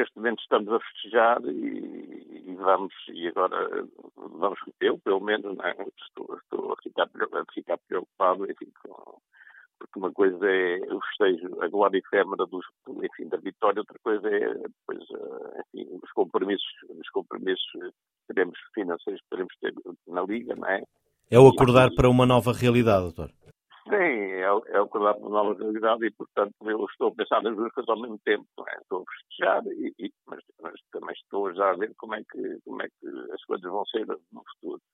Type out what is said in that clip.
neste momento estamos a festejar e agora vamos, eu pelo menos, não é? Estou a ficar preocupado, enfim, porque uma coisa é o festejo, a glória efêmera da vitória, outra coisa é depois, enfim, os compromissos financeiros que teremos ter na Liga, não é? É o acordar para uma nova realidade, doutor. Sim, é o acordar para uma nova realidade e, portanto, eu estou a pensar nas duas coisas ao mesmo tempo, não é? Estou a festejar, mas também estou já a ver como é que as coisas vão ser no futuro.